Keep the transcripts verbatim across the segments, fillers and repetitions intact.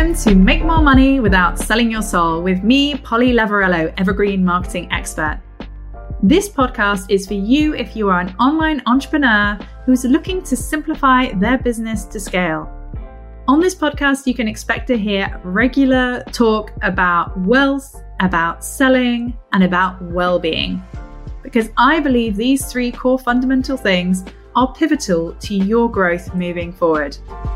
Welcome to Make More Money Without Selling Your Soul with me, Polly Lavarello, Evergreen Marketing Expert. This podcast is for you if you are an online entrepreneur who's looking to simplify their business to scale. On this podcast, you can expect to hear regular talk about wealth, about selling, and about well-being. Because I believe these three core fundamental things are pivotal to your growth moving forward.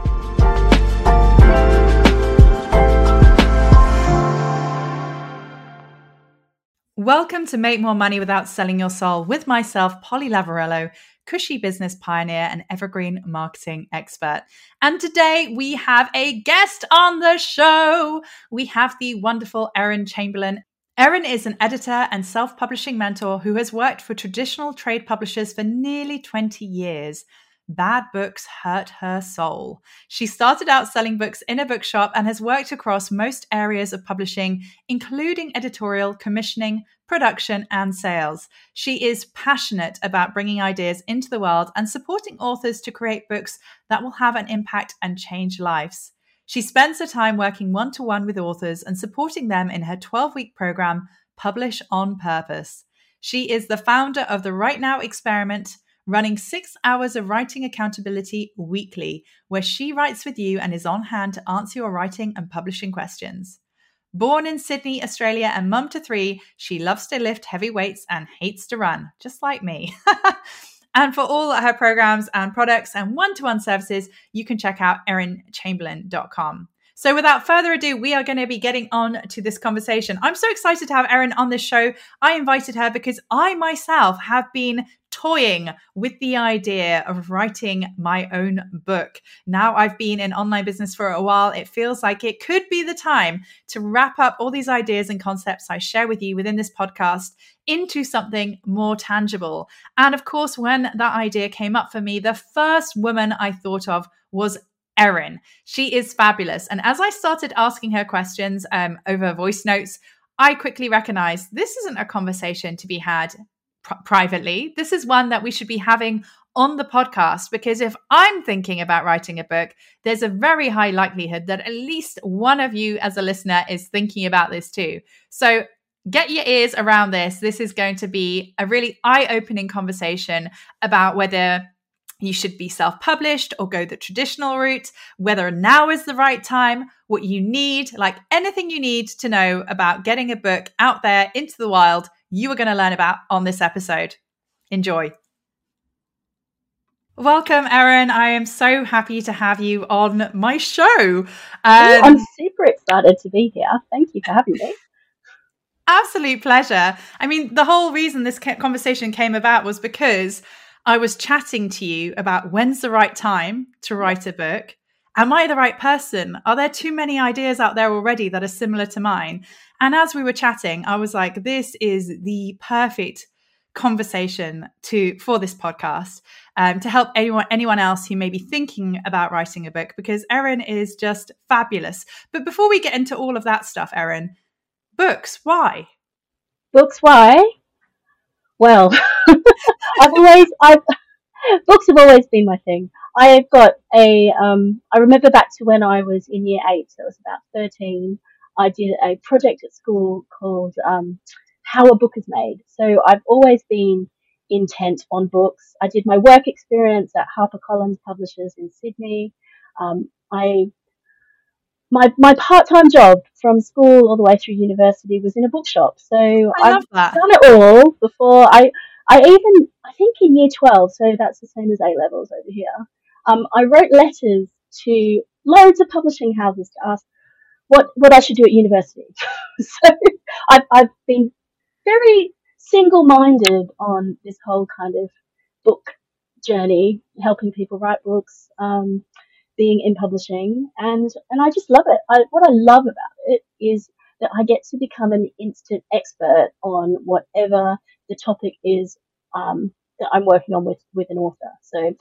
Welcome to Make More Money Without Selling Your Soul with myself, Polly Lavarello, cushy business pioneer and evergreen marketing expert. And today we have a guest on the show. We have the wonderful Erin Chamberlain. Erin is an editor and self-publishing mentor who has worked for traditional trade publishers for nearly twenty years. Bad books hurt her soul. She started out selling books in a bookshop and has worked across most areas of publishing, including editorial, commissioning, production, and sales. She is passionate about bringing ideas into the world and supporting authors to create books that will have an impact and change lives. She spends her time working one-to-one with authors and supporting them in her twelve-week program, Publish on Purpose. She is the founder of the Write Now Experiment, running six hours of writing accountability weekly, where she writes with you and is on hand to answer your writing and publishing questions. Born in Sydney, Australia, and mum to three, she loves to lift heavy weights and hates to run, just like me. And for all her programs and products and one-to-one services, you can check out erin chamberlain dot com. So without further ado, we are going to be getting on to this conversation. I'm so excited to have Erin on this show. I invited her because I myself have been toying with the idea of writing my own book. Now I've been in online business for a while. It feels like it could be the time to wrap up all these ideas and concepts I share with you within this podcast into something more tangible. And of course, when that idea came up for me, the first woman I thought of was Erin. She is fabulous. And as I started asking her questions um, over voice notes, I quickly recognized this isn't a conversation to be had pr- privately. This is one that we should be having on the podcast, because if I'm thinking about writing a book, there's a very high likelihood that at least one of you as a listener is thinking about this too. So get your ears around this. This is going to be a really eye-opening conversation about whether you should be self-published or go the traditional route, whether now is the right time, what you need, like anything you need to know about getting a book out there into the wild, you are going to learn about on this episode. Enjoy. Welcome, Erin. I am so happy to have you on my show. Um, I'm super excited to be here. Thank you for having me. Absolute pleasure. I mean, the whole reason this conversation came about was because I was chatting to you about when's the right time to write a book. Am I the right person? Are there too many ideas out there already that are similar to mine? And as we were chatting, I was like, this is the perfect conversation to for this podcast um, to help anyone, anyone else who may be thinking about writing a book, because Erin is just fabulous. But before we get into all of that stuff, Erin, books, why? Books, why? Well, I've always, I've, books have always been my thing. I've got a, um, I remember back to when I was in year eight, so I was about thirteen, I did a project at school called um, How a Book is Made. So I've always been intent on books. I did my work experience at HarperCollins Publishers in Sydney. Um, I My my part-time job from school all the way through university was in a bookshop. So I love I've that. done it all before. I I even, I think in year twelve, so that's the same as A-levels over here, um, I wrote letters to loads of publishing houses to ask what, what I should do at university. So I've, I've been very single-minded on this whole kind of book journey, helping people write books, um, being in publishing, and and I just love it. I, what I love about it is that I get to become an instant expert on whatever the topic is um, that I'm working on with, with an author. So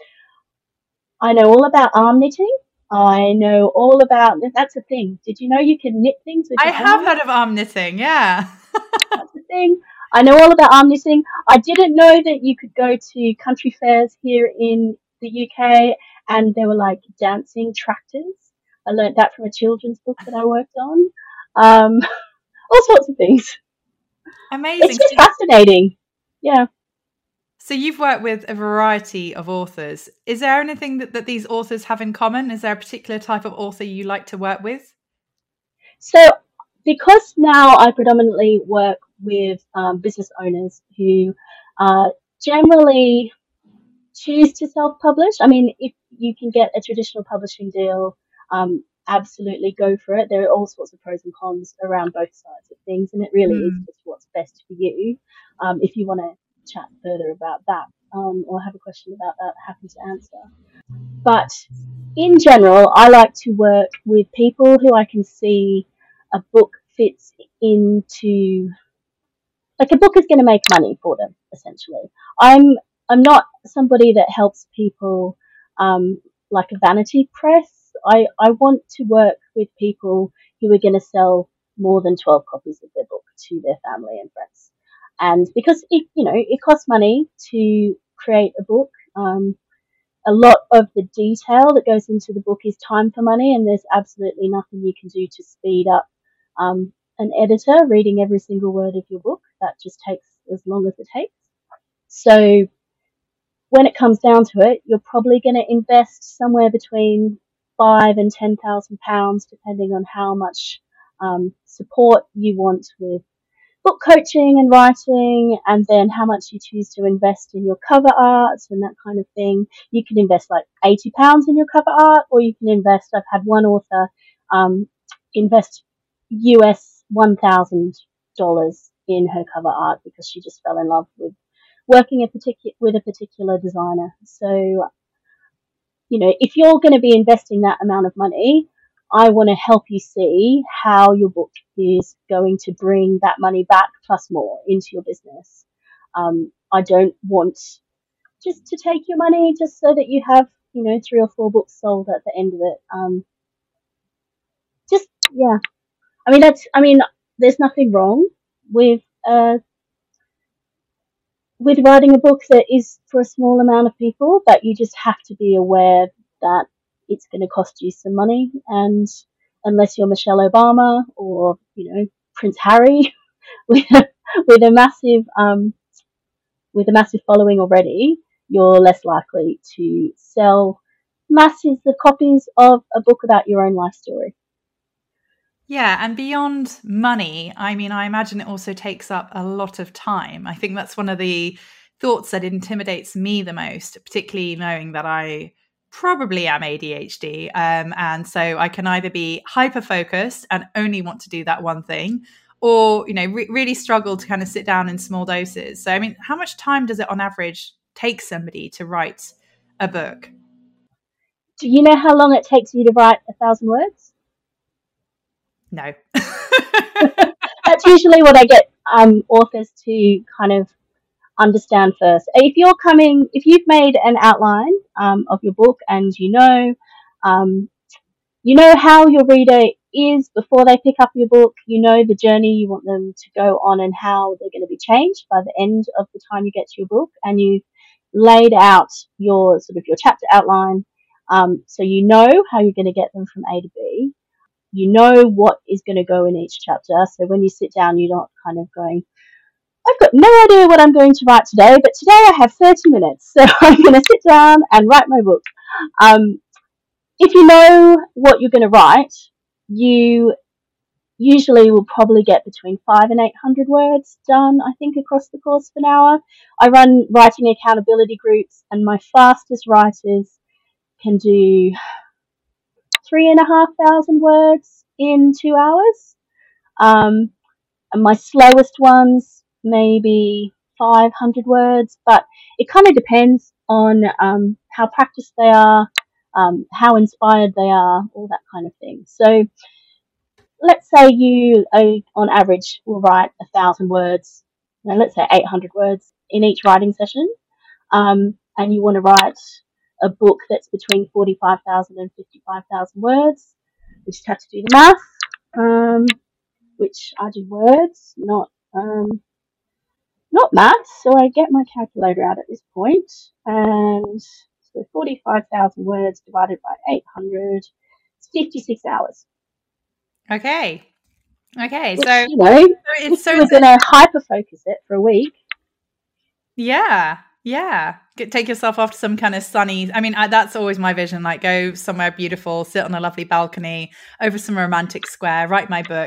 I know all about arm knitting. I know all about, that's a thing. Did you know you can knit things with I your have arm? heard of arm knitting, yeah. That's a thing. I know all about arm knitting. I didn't know that you could go to country fairs here in the U K and there were like dancing tractors. I learned that from a children's book that I worked on. Um, all sorts of things. Amazing. It's just fascinating. Yeah. So you've worked with a variety of authors. Is there anything that, that these authors have in common? Is there a particular type of author you like to work with? So because now I predominantly work with um, business owners who uh, generally choose to self-publish. I mean, if you can get a traditional publishing deal, um, absolutely go for it. There are all sorts of pros and cons around both sides of things, and it really mm. is just what's best for you. Um, if you want to chat further about that um, or have a question about that, happy to answer. But in general, I like to work with people who I can see a book fits into, like a book is going to make money for them, essentially. I'm I'm not somebody that helps people um, like a vanity press. I, I want to work with people who are going to sell more than twelve copies of their book to their family and friends. And because it, you know, it costs money to create a book. Um, a lot of the detail that goes into the book is time for money, and there's absolutely nothing you can do to speed up um, an editor reading every single word of your book. That just takes as long as it takes. So when it comes down to it, you're probably going to invest somewhere between five and ten thousand pounds, depending on how much um, support you want with book coaching and writing, and then how much you choose to invest in your cover art and that kind of thing. You can invest like eighty pounds in your cover art, or you can invest, I've had one author um, invest U S one thousand dollars in her cover art because she just fell in love with working a particular with a particular designer. So, you know, if you're going to be investing that amount of money, I want to help you see how your book is going to bring that money back plus more into your business. Um, I don't want just to take your money just so that you have, you know, three or four books sold at the end of it. Um, just, yeah. I mean, that's, I mean, there's nothing wrong with, uh, with writing a book that is for a small amount of people, but you just have to be aware that it's going to cost you some money, and unless you're Michelle Obama or, you know, Prince Harry with a, with a massive um, with a massive following already, you're less likely to sell masses of copies of a book about your own life story. Yeah, and beyond money, I mean, I imagine it also takes up a lot of time. I think that's one of the thoughts that intimidates me the most, particularly knowing that I probably am A D H D. Um, and so I can either be hyper-focused and only want to do that one thing, or, you know, re- really struggle to kind of sit down in small doses. So, I mean, how much time does it on average take somebody to write a book? Do you know how long it takes you to write a thousand words? No. That's usually what I get um, authors to kind of understand first. If you're coming, if you've made an outline um, of your book and you know, um, you know how your reader is before they pick up your book, you know the journey you want them to go on and how they're going to be changed by the end of the time you get to your book, and you've laid out your sort of your chapter outline, um, so you know how you're going to get them from A to B. You know what is going to go in each chapter, so when you sit down, you're not kind of going, I've got no idea what I'm going to write today, but today I have thirty minutes, so I'm going to sit down and write my book. Um, if you know what you're going to write, you usually will probably get between five and eight hundred words done, I think, across the course of an hour. I run writing accountability groups, and my fastest writers can do three and a half thousand words in two hours. Um, and my slowest ones, maybe five hundred words, but it kind of depends on um, how practiced they are, um, how inspired they are, all that kind of thing. So let's say you, uh, on average, will write a thousand words, you know, let's say eight hundred words in each writing session, um, and you want to write a book that's between forty-five thousand and fifty-five thousand words. We just have to do the math. Um, which I do words, not um, not maths, so I get my calculator out at this point, and so forty-five thousand words divided by eight hundred, It's fifty-six hours. Okay. Okay. Which, So, you know, so if it's so you were going to hyper focus it for a week. Yeah. Yeah. Get, take yourself off to some kind of sunny. I mean, I, that's always my vision. Like, go somewhere beautiful, sit on a lovely balcony over some romantic square, write my book.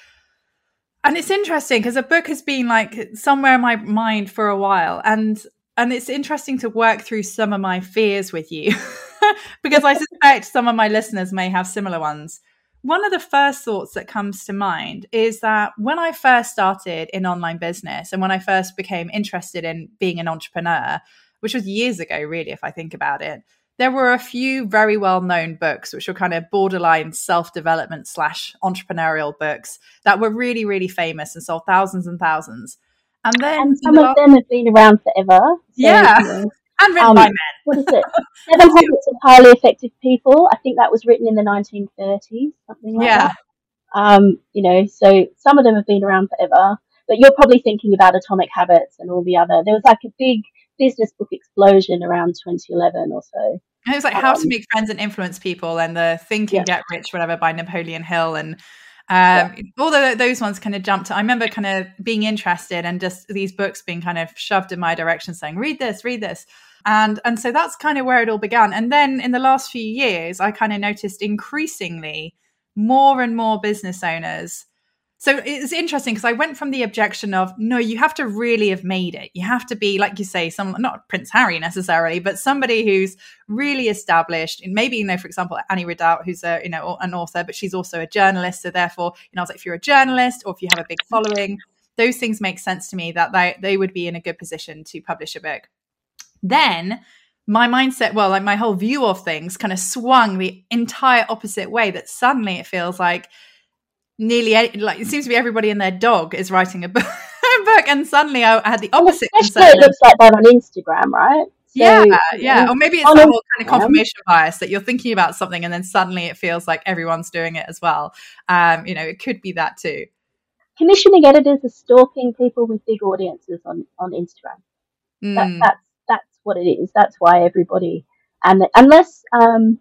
And it's interesting because a book has been like somewhere in my mind for a while. And and it's interesting to work through some of my fears with you because I suspect some of my listeners may have similar ones. One of the first thoughts that comes to mind is that when I first started in online business and when I first became interested in being an entrepreneur, which was years ago, really, if I think about it, there were a few very well-known books, which were kind of borderline self-development slash entrepreneurial books that were really, really famous and sold thousands and thousands. And then and some of last... them have been around forever. So, yeah, you know, and written um, by men. What is it? Seven Habits of Highly Effective People. I think that was written in the nineteen thirties, something like yeah. that. Um, you know, so some of them have been around forever. But you're probably thinking about Atomic Habits and all the other. There was like a big business book explosion around twenty eleven or so. And it was like um, How to Make Friends and Influence People and the Think and yeah. Get Rich, whatever, by Napoleon Hill. And um, yeah. all the, those ones kind of jumped. I remember kind of being interested and just these books being kind of shoved in my direction saying, read this, read this. And and so that's kind of where it all began. And then in the last few years, I kind of noticed increasingly more and more business owners. So it's interesting because I went from the objection of, no, you have to really have made it. You have to be, like you say, some not Prince Harry necessarily, but somebody who's really established. And maybe, you know, for example, Annie Ridout, who's a, you know, an author, but she's also a journalist. So therefore, you know, I was like, if you're a journalist or if you have a big following, those things make sense to me that they, they would be in a good position to publish a book. Then my mindset, well, like my whole view of things kind of swung the entire opposite way, that suddenly it feels like nearly, like it seems to be everybody and their dog is writing a book, a book and suddenly I had the opposite concern. It looks like that on Instagram, right? So, yeah, yeah. Or maybe it's the whole kind of confirmation bias that you're thinking about something and then suddenly it feels like everyone's doing it as well. Um, you know, it could be that too. Commissioning editors are stalking people with big audiences on, on Instagram. Mm. That, that's that's what it is. That's why everybody, and unless um,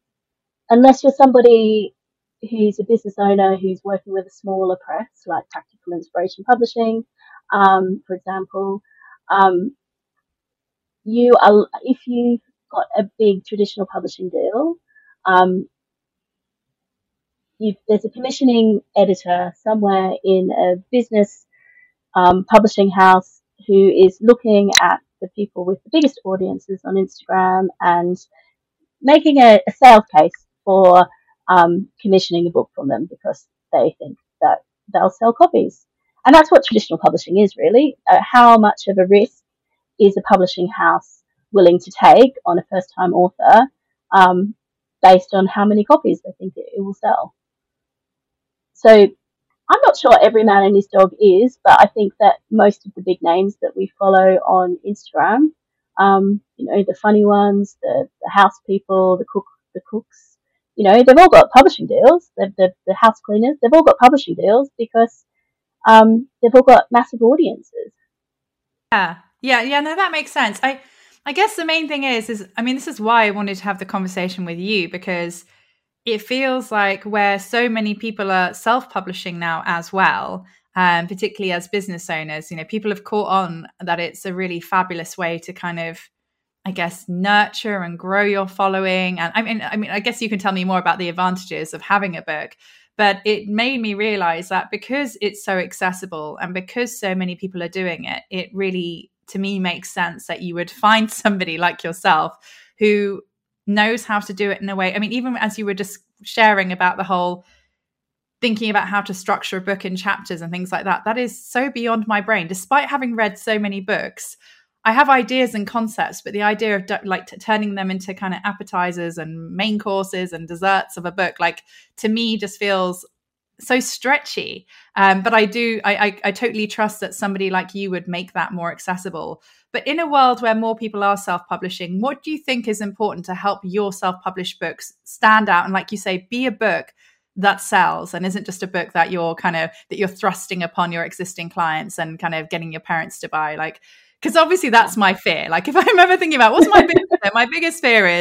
unless you're somebody who's a business owner who's working with a smaller press like Practical Inspiration Publishing, um, for example, um, you are if you've got a big traditional publishing deal, um, you there's a commissioning editor somewhere in a business um, publishing house who is looking at the people with the biggest audiences on Instagram and making a, a sales case for um, commissioning a book from them because they think that they'll sell copies. And that's what traditional publishing is, really. Uh, how much of a risk is a publishing house willing to take on a first-time author um, based on how many copies they think it, it will sell? So I'm not sure every man and his dog is, but I think that most of the big names that we follow on Instagram, um, you know, the funny ones, the, the house people, the cook, the cooks, you know, they've all got publishing deals. The the, the house cleaners, they've all got publishing deals because um, they've all got massive audiences. Yeah, yeah, yeah. No, that makes sense. I, I guess the main thing is, is I mean, this is why I wanted to have the conversation with you, because it feels like where so many people are self-publishing now as well, um, particularly as business owners, you know, people have caught on that it's a really fabulous way to kind of, I guess, nurture and grow your following. And I mean, I mean, I guess you can tell me more about the advantages of having a book, but it made me realize that because it's so accessible and because so many people are doing it, it really, to me, makes sense that you would find somebody like yourself who knows how to do it in a way. I mean, even as you were just sharing about the whole thinking about how to structure a book in chapters and things like that, that is so beyond my brain. Despite having read so many books, I have ideas and concepts, but the idea of like t- turning them into kind of appetizers and main courses and desserts of a book, like to me just feels so stretchy. Um, but I do, I, I, I totally trust that somebody like you would make that more accessible. But in a world where more people are self-publishing, what do you think is important to help your self-published books stand out and, like you say, be a book that sells and isn't just a book that you're kind of that you're thrusting upon your existing clients and kind of getting your parents to buy? Like, because obviously that's my fear. Like, if I'm ever thinking about what's my biggest fear, my biggest fear is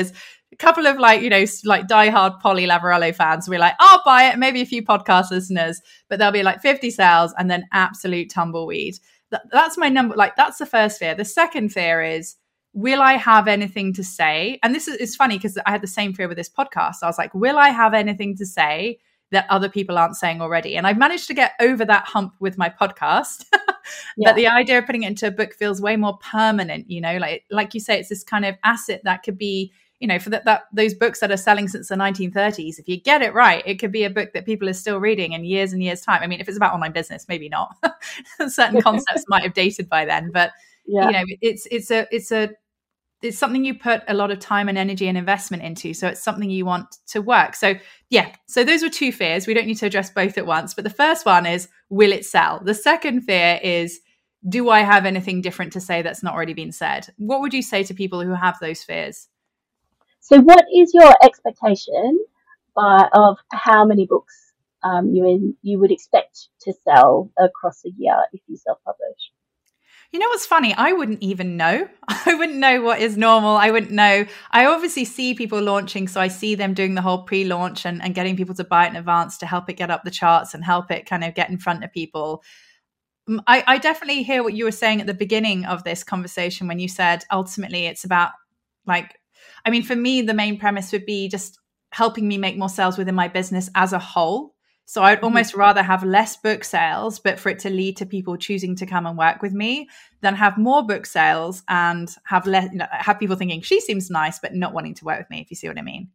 a couple of like, you know, like diehard Polly Lavarello fans will be like, I'll buy it. Maybe a few podcast listeners, but there'll be like fifty sales and then absolute tumbleweed. That, that's my number. Like, that's the first fear. The second fear is, will I have anything to say? And this is it's funny because I had the same fear with this podcast. I was like, will I have anything to say that other people aren't saying already? And I've managed to get over that hump with my podcast. Yeah. But the idea of putting it into a book feels way more permanent, you know, like, like you say, it's this kind of asset that could be, you know, for that, that those books that are selling since the nineteen thirties, if you get it right, it could be a book that people are still reading in years and years time. I mean, if it's about online business, maybe not. Certain concepts might have dated by then, but yeah. you know, it's, it's a, it's a, it's something you put a lot of time and energy and investment into. So it's something you want to work. So yeah, so those were two fears. We don't need to address both at once, but the first one is, will it sell? The second fear is, do I have anything different to say that's not already been said? What would you say to people who have those fears? So what is your expectation uh, of how many books um, you in, you would expect to sell across a year if you self-publish? You know what's funny? I wouldn't even know. I wouldn't know what is normal. I wouldn't know. I obviously see people launching, so I see them doing the whole pre-launch and, and getting people to buy it in advance to help it get up the charts and help it kind of get in front of people. I, I definitely hear what you were saying at the beginning of this conversation when you said ultimately it's about, like, I mean, for me, the main premise would be just helping me make more sales within my business as a whole. So I'd almost rather have less book sales, but for it to lead to people choosing to come and work with me, than have more book sales and have less, you know, have people thinking she seems nice, but not wanting to work with me, if you see what I mean.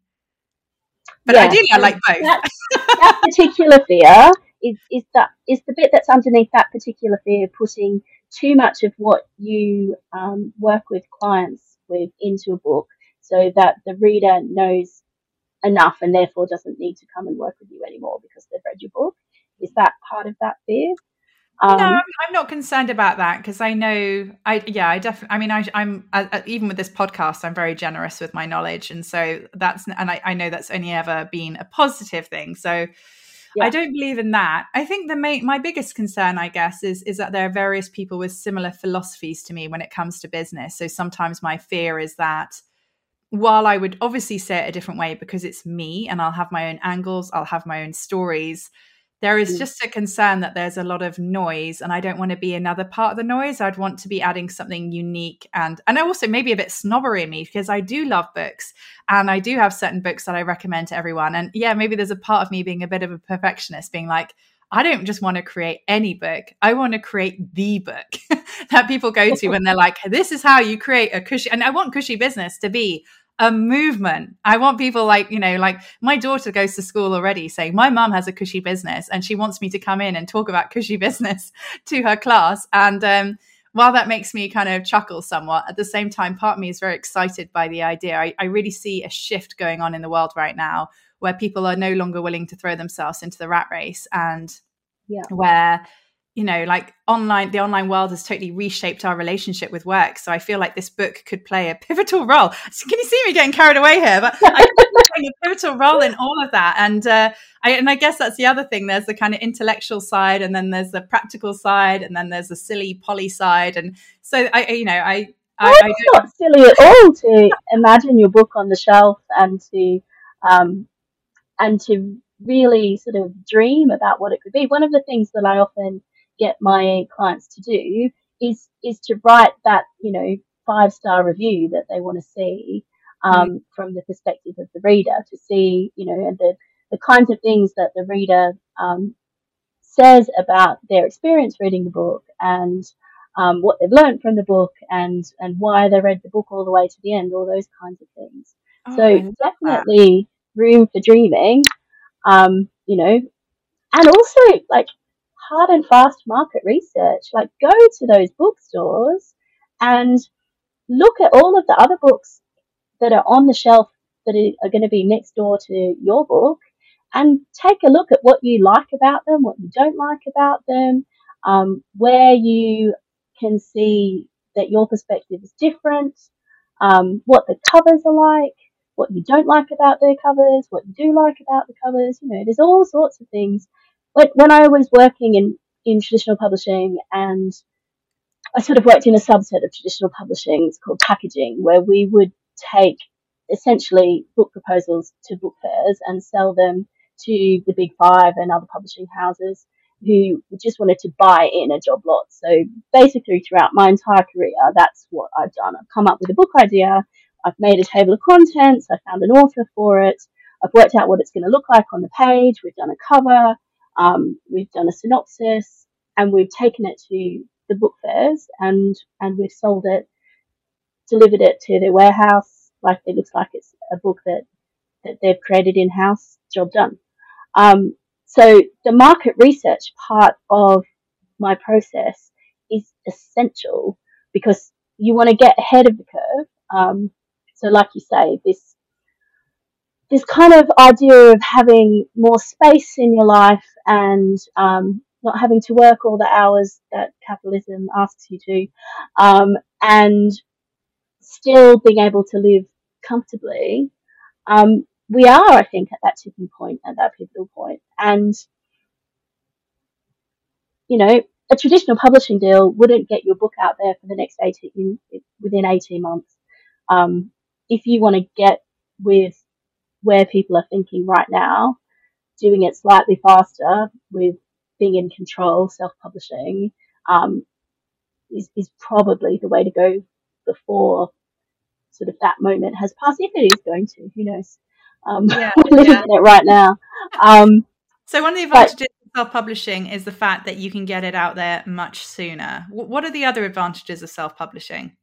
But yeah, ideally, I like both. That, that particular fear is, is that is the bit that's underneath that particular fear, putting too much of what you um, work with clients with into a book, so that the reader knows enough and therefore doesn't need to come and work with you anymore because they've read your book. Is that part of that fear? Um, no, I'm not concerned about that because I know, I yeah, I definitely, I mean, I, I'm, I, even with this podcast, I'm very generous with my knowledge. And so that's, and I, I know that's only ever been a positive thing. So yeah. I don't believe in that. I think the main, my biggest concern, I guess, is, is that there are various people with similar philosophies to me when it comes to business. So sometimes my fear is that while I would obviously say it a different way because it's me and I'll have my own angles, I'll have my own stories, there is just a concern that there's a lot of noise and I don't want to be another part of the noise. I'd want to be adding something unique and and also maybe a bit snobbery in me because I do love books and I do have certain books that I recommend to everyone. And yeah, maybe there's a part of me being a bit of a perfectionist, being like, I don't just want to create any book. I want to create the book that people go to when they're like, this is how you create a cushy, and I want Cushy Business to be a movement. I want people like, you know, like my daughter goes to school already saying my mum has a cushy business and she wants me to come in and talk about cushy business to her class. And um, while that makes me kind of chuckle somewhat, at the same time, part of me is very excited by the idea. I, I really see a shift going on in the world right now where people are no longer willing to throw themselves into the rat race and yeah. where, you know, like online, the online world has totally reshaped our relationship with work. So I feel like this book could play a pivotal role. So can you see me getting carried away here? But I think it's playing a pivotal role in all of that. And uh, I, and I guess that's the other thing. There's the kind of intellectual side, and then there's the practical side, and then there's the silly Polly side. And so I, you know, I, I, well, I it's not silly at all to imagine your book on the shelf and to, um, and to really sort of dream about what it could be. One of the things that I often get my clients to do is is to write that, you know, five star review that they want to see um, mm. from the perspective of the reader, to see, you know, and the the kinds of things that the reader um, says about their experience reading the book and um, what they've learned from the book and and why they read the book all the way to the end, all those kinds of things. Oh, so definitely that. Room for dreaming, um, you know, and also like hard and fast market research. Like, go to those bookstores and look at all of the other books that are on the shelf that are going to be next door to your book, and take a look at what you like about them, what you don't like about them, um, where you can see that your perspective is different, um, what the covers are like, what you don't like about their covers, what you do like about the covers. You know, there's all sorts of things. When, when I was working in, in traditional publishing, and I sort of worked in a subset of traditional publishing, it's called packaging, where we would take essentially book proposals to book fairs and sell them to the big five and other publishing houses who just wanted to buy in a job lot. So basically throughout my entire career, that's what I've done. I've come up with a book idea, I've made a table of contents, I found an author for it, I've worked out what it's going to look like on the page, we've done a cover, um, we've done a synopsis, and we've taken it to the book fairs and, and we've sold it, delivered it to their warehouse, like it looks like it's a book that, that they've created in-house, job done. Um, so the market research part of my process is essential because you want to get ahead of the curve. Um, so like you say, this this kind of idea of having more space in your life and um, not having to work all the hours that capitalism asks you to, um, and still being able to live comfortably. Um, we are, I think, at that tipping point, at that pivotal point. And, you know, a traditional publishing deal wouldn't get your book out there for the next eighteen, within eighteen months. Um, if you want to get with where people are thinking right now, doing it slightly faster with being in control, self-publishing, um, is, is probably the way to go before sort of that moment has passed, if it is going to, who knows. Um, yeah, we're living yeah. in it right now. Um, so one of the advantages but, of self-publishing is the fact that you can get it out there much sooner. What are the other advantages of self-publishing?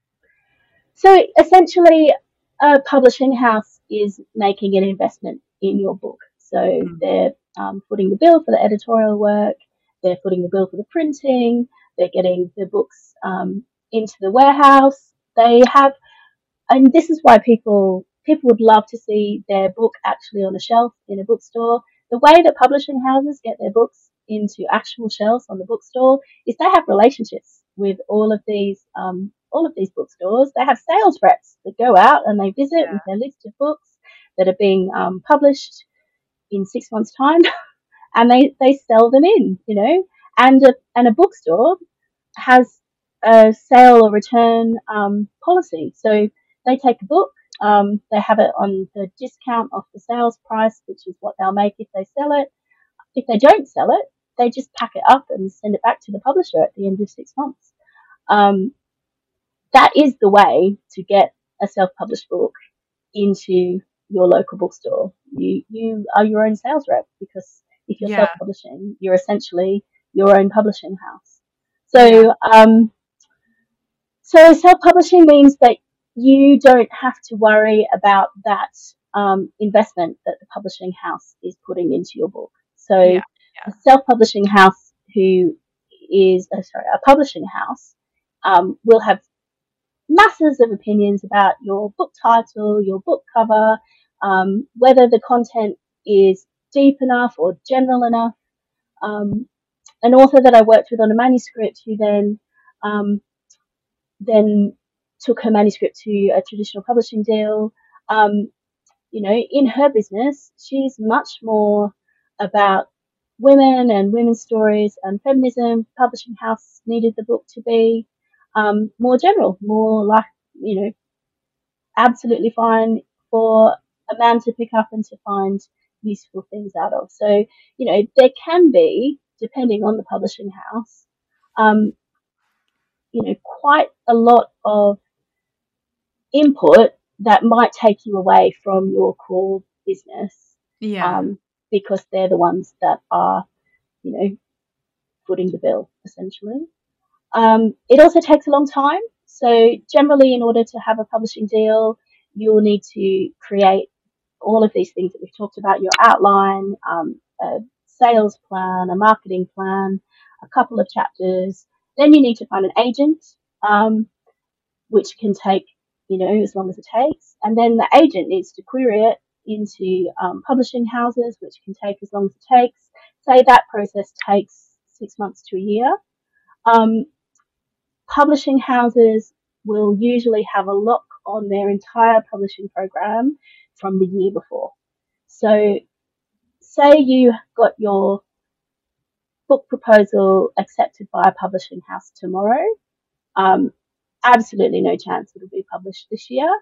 So essentially, a publishing house is making an investment in your book. So mm. they're um, footing the bill for the editorial work, they're footing the bill for the printing, they're getting the books um, into the warehouse. They have, and this is why people people would love to see their book actually on a shelf in a bookstore. The way that publishing houses get their books into actual shelves on the bookstore is they have relationships with all of these um, all of these bookstores. They have sales reps that go out and they visit yeah. with their list of books that are being um, published in six months' time, and they, they sell them in, you know. And a, and a bookstore has a sale or return um, policy. So they take a book, um, they have it on the discount off the sales price, which is what they'll make if they sell it. If they don't sell it, they just pack it up and send it back to the publisher at the end of six months. Um, that is the way to get a self-published book into your local bookstore. You you are your own sales rep, because if you're yeah. self-publishing, you're essentially your own publishing house. So yeah. um, so self-publishing means that you don't have to worry about that um, investment that the publishing house is putting into your book. So yeah. Yeah. a self-publishing house who is uh, sorry a publishing house um, will have masses of opinions about your book title, your book cover, um, whether the content is deep enough or general enough. Um, an author that I worked with on a manuscript who then um, then took her manuscript to a traditional publishing deal. Um, you know, in her business, she's much more about women and women's stories and feminism. Publishing house needed the book to be um, more general, more like, you know, absolutely fine for a man to pick up and to find useful things out of. So, you know, there can be, depending on the publishing house, um, you know, quite a lot of input that might take you away from your core business. Yeah. Um, because they're the ones that are, you know, footing the bill, essentially. Um, it also takes a long time. So generally, in order to have a publishing deal, you'll need to create all of these things that we've talked about, your outline, um, a sales plan, a marketing plan, a couple of chapters. Then you need to find an agent, um, which can take, you know, as long as it takes. And then the agent needs to query it into um, publishing houses, which can take as long as it takes. Say that process takes six months to a year. Um, publishing houses will usually have a lock on their entire publishing program from the year before. So say you got your book proposal accepted by a publishing house tomorrow. Um, absolutely no chance it'll be published this year.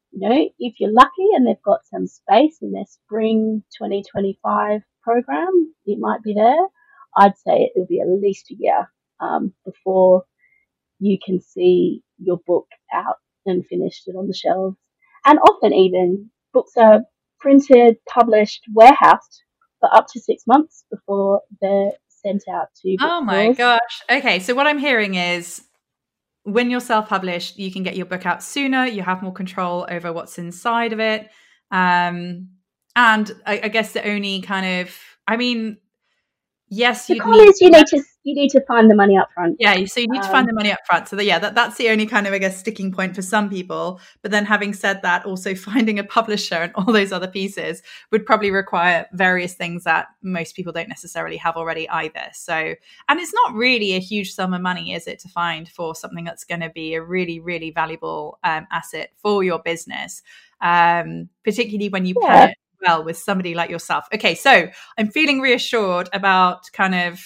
you know, if you're lucky and they've got some space in their spring twenty twenty-five program, it might be there. I'd say it'll be at least a year um, before you can see your book out and finished and on the shelves. And often, even books are printed, published, warehoused for up to six months before they're sent out to Oh my bookstores. gosh. Okay, so what I'm hearing is when you're self-published, you can get your book out sooner. You have more control over what's inside of it. Um, and I, I guess the only kind of, I mean, yes, The you'd con need, is you need to you need to find the money up front. yeah, so you need to find Um, the money up front. So that, yeah, that, that's the only kind of, I guess, sticking point for some people. But then having said that, also finding a publisher and all those other pieces would probably require various things that most people don't necessarily have already either. So, and it's not really a huge sum of money, is it, to find for something that's going to be a really, really valuable um, asset for your business, um, particularly when you yeah, pair it well with somebody like yourself. Okay, so I'm feeling reassured about kind of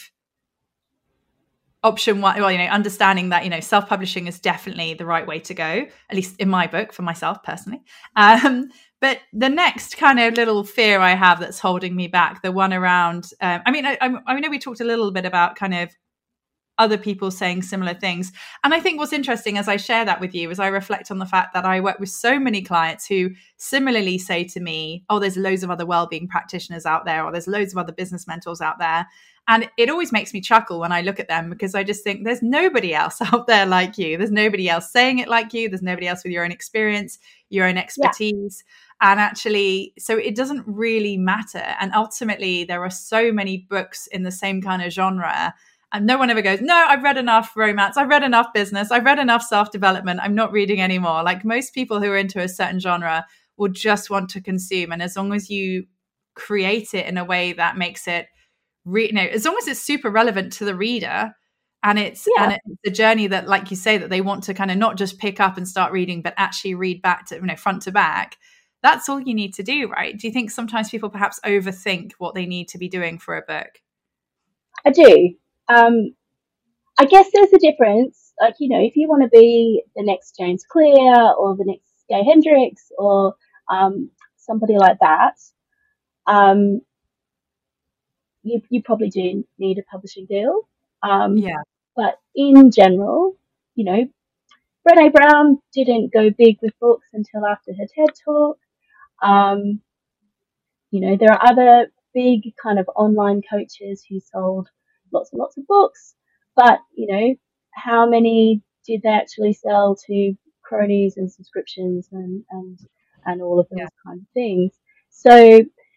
option one, well, you know, understanding that, you know, self-publishing is definitely the right way to go, at least in my book, for myself personally. Um, but the next kind of little fear I have that's holding me back, the one around, um, I mean, I, I know we talked a little bit about kind of other people saying similar things. And I think what's interesting as I share that with you is I reflect on the fact that I work with so many clients who similarly say to me, oh, there's loads of other wellbeing practitioners out there, or there's loads of other business mentors out there. And it always makes me chuckle when I look at them, because I just think there's nobody else out there like you. There's nobody else saying it like you. There's nobody else with your own experience, your own yeah, expertise. And actually, so it doesn't really matter. And ultimately, there are so many books in the same kind of genre. And no one ever goes, no, I've read enough romance. I've read enough business. I've read enough self-development. I'm not reading anymore. Like most people who are into a certain genre will just want to consume. And as long as you create it in a way that makes it, re- you know, as long as it's super relevant to the reader, and it's yeah. and it's the journey that, like you say, that they want to kind of not just pick up and start reading, but actually read back to, you know, front to back. That's all you need to do, right? Do you think sometimes people perhaps overthink what they need to be doing for a book? I do. Um, I guess there's a difference. Like, you know, if you want to be the next James Clear or the next Gay Hendricks or um, somebody like that, um, you, you probably do need a publishing deal. Um, Yeah. but in general, you know, Brené Brown didn't go big with books until after her TED talk. Um, you know, there are other big kind of online coaches who sold lots and lots of books, but, you know, how many did they actually sell to cronies and subscriptions and, and, and all of Yeah. those kind of things? So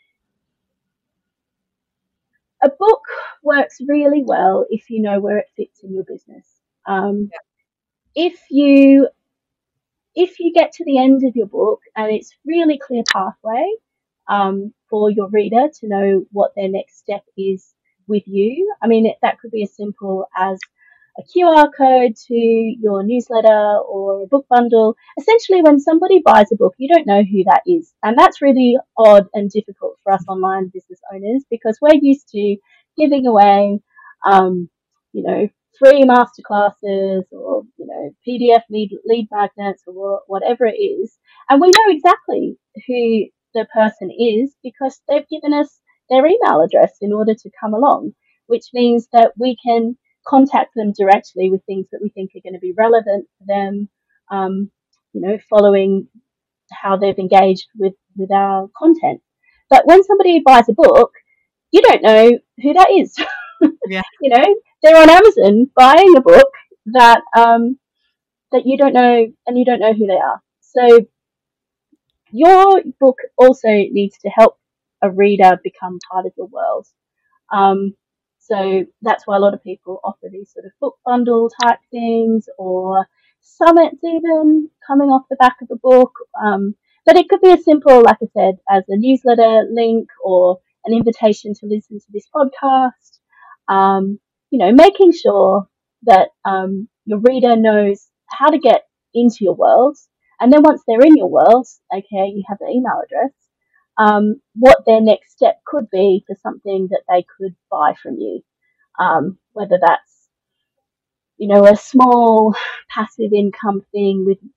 a book works really well if you know where it fits in your business. Um, if you if you get to the end of your book and it's really clear pathway um, for your reader to know what their next step is with you. I mean, it, that could be as simple as a Q R code to your newsletter or a book bundle. Essentially, when somebody buys a book, you don't know who that is. And that's really odd and difficult for us online business owners because we're used to giving away, um, you know, free masterclasses or, you know, P D F lead, lead magnets or whatever it is. And we know exactly who the person is because they've given us their email address in order to come along, which means that we can contact them directly with things that we think are going to be relevant for them, um, you know, following how they've engaged with, with our content. But when somebody buys a book, you don't know who that is. Yeah. You know, they're on Amazon buying a book that um, that you don't know, and you don't know who they are. So your book also needs to help a reader become part of your world. Um, so that's why a lot of people offer these sort of book bundle type things or summits even coming off the back of the book. Um, but it could be as simple, like I said, as a newsletter link or an invitation to listen to this podcast. Um, you know, making sure that um, your reader knows how to get into your world. And then once they're in your world, okay, you have the email address, um, what their next step could be for something that they could buy from you. Um, whether that's, you know, a small passive income thing with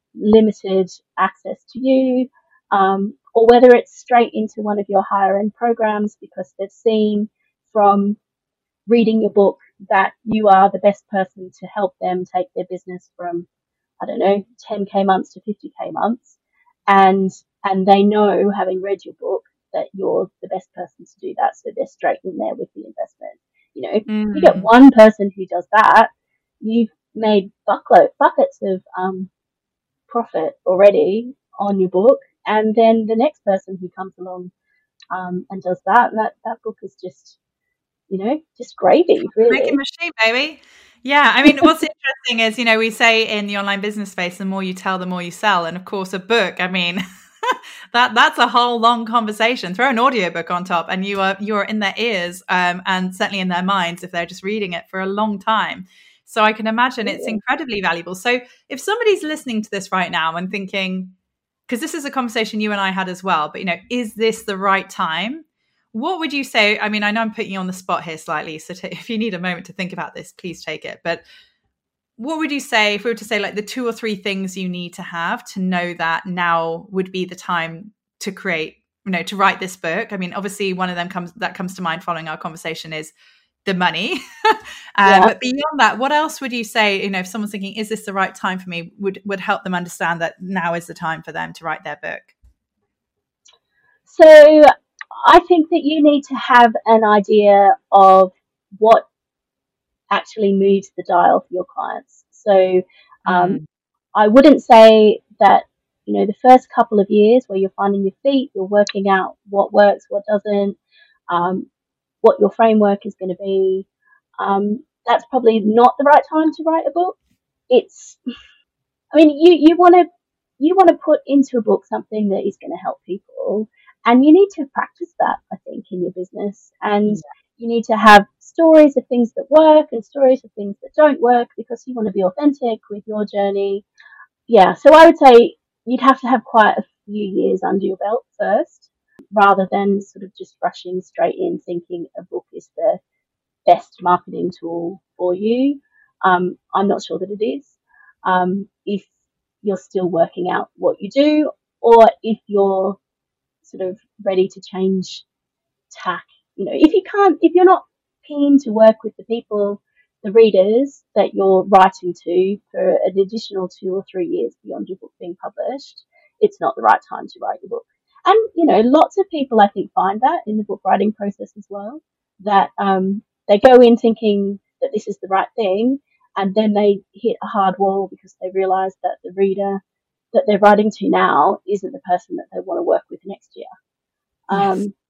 limited access to you, um, or whether it's straight into one of your higher end programs because they've seen from reading your book that you are the best person to help them take their business from, I don't know, ten K months to fifty K months. And, and they know, having read your book, that you're the best person to do that. So they're straight in there with the investment. You know, if Mm. you get one person who does that, you've made buckload, buckets of um, profit already on your book. And then the next person who comes along um, and does that, that, that book is just, you know, just gravy, really. Making machine, baby. Yeah, I mean, what's interesting is, you know, we say in the online business space, the more you tell, the more you sell. And of course, a book, I mean, that that's a whole long conversation. Throw an audiobook on top and you are you are in their ears um, and certainly in their minds if they're just reading it for a long time. So I can imagine it's incredibly valuable. So if somebody's listening to this right now and thinking, because this is a conversation you and I had as well, but, you know, is this the right time? What would you say? I mean, I know I'm putting you on the spot here slightly, so t- if you need a moment to think about this, please take it. But what would you say if we were to say like the two or three things you need to have to know that now would be the time to create, you know, to write this book? I mean, obviously one of them comes that comes to mind following our conversation is the money. um, yeah. But beyond that, what else would you say, you know, if someone's thinking, is this the right time for me, would, would help them understand that now is the time for them to write their book? So I think that you need to have an idea of what actually moves the dial for your clients. So um, mm. I wouldn't say that, you know, the first couple of years where you're finding your feet, you're working out what works, what doesn't, um, what your framework is going to be. Um, that's probably not the right time to write a book. It's, I mean, you, you want to, you want to put into a book something that is going to help people, and you need to practice that, I think, in your business. And yeah. you need to have stories of things that work and stories of things that don't work, because you want to be authentic with your journey. Yeah. So I would say you'd have to have quite a few years under your belt first, rather than sort of just rushing straight in thinking a book is the best marketing tool for you. Um, I'm not sure that it is. Um, if you're still working out what you do, or if you're sort of ready to change tack, you know, if you can't, if you're not keen to work with the people, the readers that you're writing to for an additional two or three years beyond your book being published, it's not the right time to write your book. And, you know, lots of people, I think, find that in the book writing process as well, that um, they go in thinking that this is the right thing, and then they hit a hard wall because they realize that the reader that they're writing to now isn't the person that they want to work with next year. Yes. Um,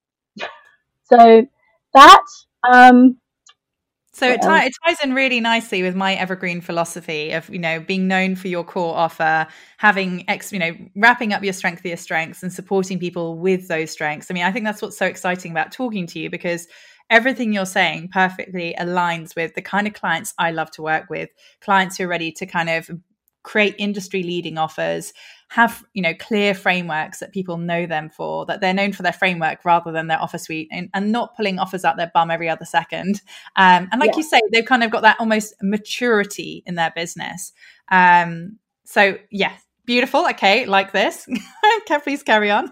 so that... Um, So it, tie, it ties in really nicely with my evergreen philosophy of, you know, being known for your core offer, having, ex, you know, wrapping up your strength of your strengths and supporting people with those strengths. I mean, I think that's what's so exciting about talking to you, because everything you're saying perfectly aligns with the kind of clients I love to work with, clients who are ready to kind of create industry leading offers, have, you know, clear frameworks that people know them for, that they're known for their framework rather than their offer suite, and, and not pulling offers out their bum every other second. Um, and like yeah. you say, they've kind of got that almost maturity in their business. Um, so yeah, beautiful. Okay. Like this. Please carry on.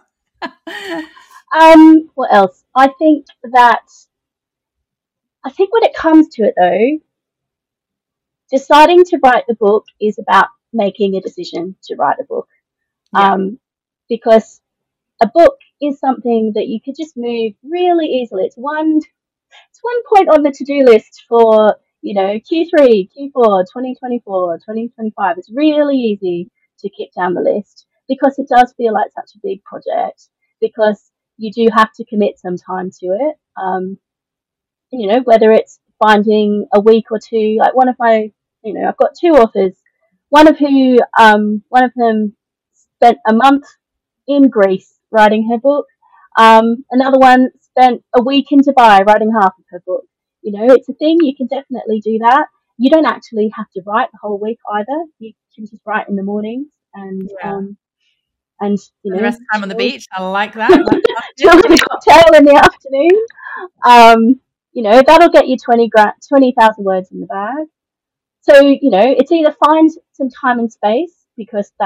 um, what else? I think that, I think when it comes to it though, deciding to write the book is about making a decision to write a book. Yeah. Um, because a book is something that you could just move really easily. It's one, it's one point on the to-do list for, you know, Q three, Q four, twenty twenty-four, twenty twenty-five. It's really easy to kick down the list because it does feel like such a big project, because you do have to commit some time to it. Um, you know, whether it's finding a week or two, like one of my, you know, I've got two authors, one of who, um, one of them spent a month in Greece writing her book. Um, another one spent a week in Dubai writing half of her book. You know, it's a thing. You can definitely do that. You don't actually have to write the whole week either. You can just write in the mornings and, yeah. um, and, you know, the rest of the time on the beach. I like that. Chill with a cocktail in the afternoon. Um, you know, that'll get you twenty grand, twenty thousand words in the bag. So, you know, it's either find some time and space, because that's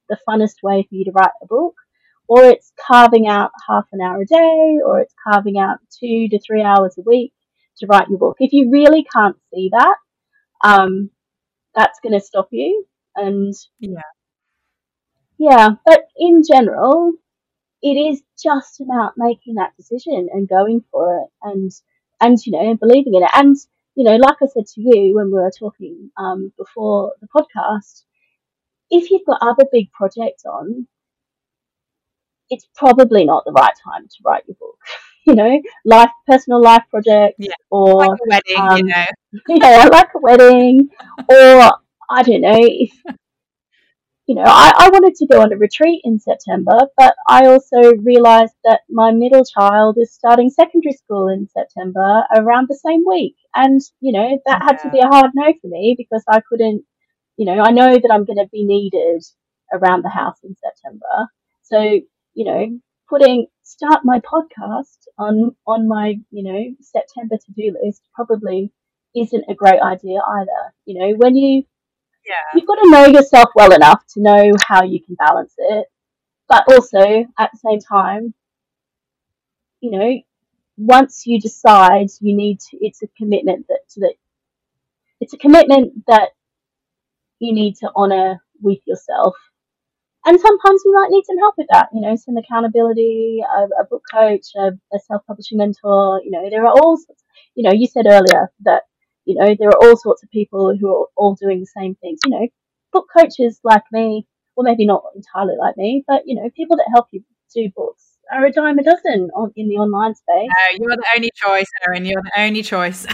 the funnest way for you to write a book, or it's carving out half an hour a day, or it's carving out two to three hours a week to write your book. If you really can't see that, um, that's going to stop you. And yeah, yeah, but in general, it is just about making that decision and going for it, and and you know, and believing in it. And you know, like I said to you when we were talking um, before the podcast, if you've got other big projects on, it's probably not the right time to write your book. You know, life, personal life projects, yeah, or like a wedding, um, you know. yeah, like a wedding, or I don't know if. You know, I, I wanted to go on a retreat in September, but I also realised that my middle child is starting secondary school in September around the same week. And, you know, that had to be a hard no for me because I couldn't, you know, I know that I'm going to be needed around the house in September. So, you know, putting start my podcast on, on my, you know, September to-do list probably isn't a great idea either. You know, when you, Yeah. You've got to know yourself well enough to know how you can balance it, but also at the same time, you know, once you decide you need to, it's a commitment that that it's a commitment that you need to honour with yourself. And sometimes you might need some help with that, you know, some accountability, a, a book coach, a, a self-publishing mentor. You know, there are all sorts. You know, you said earlier that, you know, there are all sorts of people who are all doing the same things. You know, book coaches like me, well, maybe not entirely like me, but, you know, people that help you do books are a dime a dozen on, in the online space. No, you're the only choice, Erin. You're the only choice.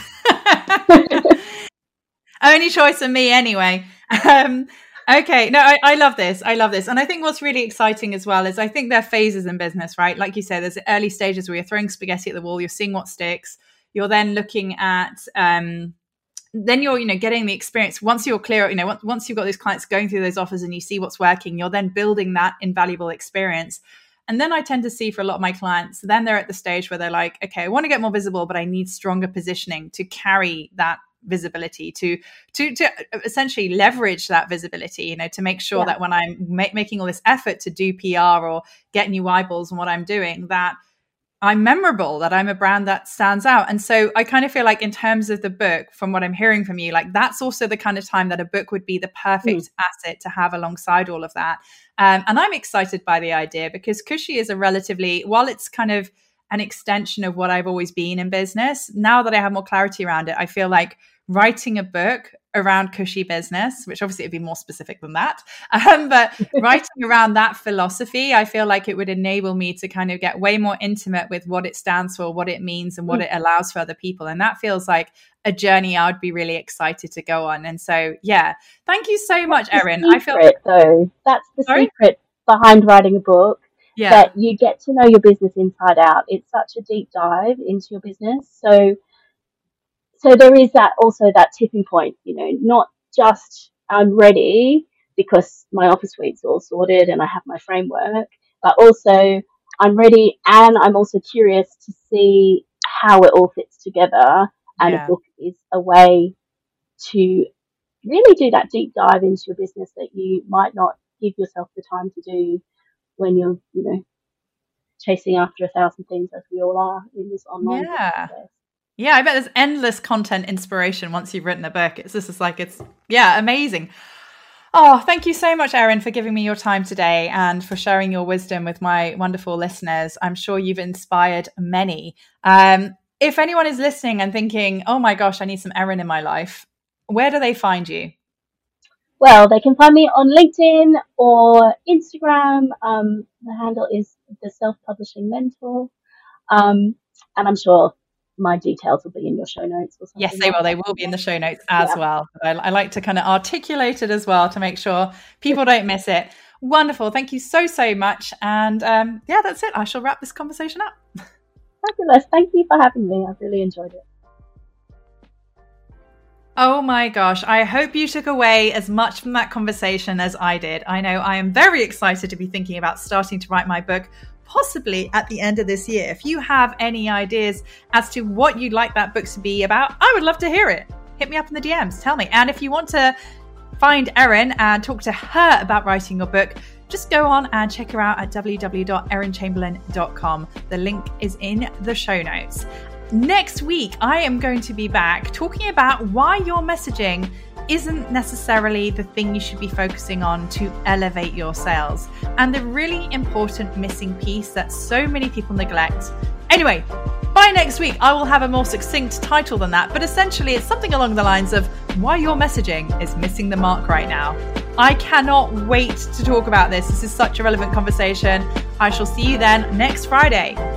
Only choice for me anyway. Um, okay. No, I, I love this. I love this. And I think what's really exciting as well is I think there are phases in business, right? Like you said, there's early stages where you're throwing spaghetti at the wall, you're seeing what sticks. You're then looking at, um, then you're, you know, getting the experience. Once you're clear, you know, once, once you've got those clients going through those offers and you see what's working, you're then building that invaluable experience. And then I tend to see for a lot of my clients, then they're at the stage where they're like, okay, I want to get more visible, but I need stronger positioning to carry that visibility, to to to essentially leverage that visibility, you know, to make sure yeah. that when I'm ma- making all this effort to do P R or get new eyeballs on what I'm doing, that I'm memorable, that I'm a brand that stands out. And so I kind of feel like in terms of the book, from what I'm hearing from you, like that's also the kind of time that a book would be the perfect mm. asset to have alongside all of that. Um, and I'm excited by the idea because Cushy is a relatively, while it's kind of an extension of what I've always been in business, now that I have more clarity around it, I feel like writing a book around Cushy business, which obviously would be more specific than that, um, but writing around that philosophy, I feel like it would enable me to kind of get way more intimate with what it stands for, what it means, and what mm. it allows for other people. And that feels like a journey I would be really excited to go on. And so, yeah, thank you so much, That's Erin. Secret, I feel though that's the Sorry? secret behind writing a book. Yeah. That you get to know your business inside out. It's such a deep dive into your business. So So there is that also that tipping point, you know, not just I'm ready because my office suite's all sorted and I have my framework, but also I'm ready and I'm also curious to see how it all fits together. And yeah. a book is a way to really do that deep dive into your business that you might not give yourself the time to do when you're, you know, chasing after a thousand things as we all are in this online yeah. space. Yeah, I bet there's endless content inspiration once you've written a book. It's just it's like, it's, yeah, amazing. Oh, thank you so much, Erin, for giving me your time today and for sharing your wisdom with my wonderful listeners. I'm sure you've inspired many. Um, if anyone is listening and thinking, oh my gosh, I need some Erin in my life, where do they find you? Well, they can find me on LinkedIn or Instagram. Um, the handle is The Self-Publishing Mentor. Um, and I'm sure my details will be in your show notes or something. Yes, they like will. that. They will be in the show notes as yeah. well. I, I like to kind of articulate it as well to make sure people don't miss it. Wonderful. Thank you so, so much. And um, yeah, that's it. I shall wrap this conversation up. Fabulous. Thank you for having me. I've really enjoyed it. Oh my gosh. I hope you took away as much from that conversation as I did. I know I am very excited to be thinking about starting to write my book, possibly at the end of this year. If you have any ideas as to what you'd like that book to be about, I would love to hear it. Hit me up in the D Ms, tell me. And if you want to find Erin and talk to her about writing your book, just go on and check her out at w w w dot erin chamberlain dot com. The link is in the show notes. Next week, I am going to be back talking about why your messaging isn't necessarily the thing you should be focusing on to elevate your sales, and the really important missing piece that so many people neglect. Anyway, by next week, I will have a more succinct title than that, but essentially it's something along the lines of why your messaging is missing the mark right now. I cannot wait to talk about this. This is such a relevant conversation. I shall see you then next Friday.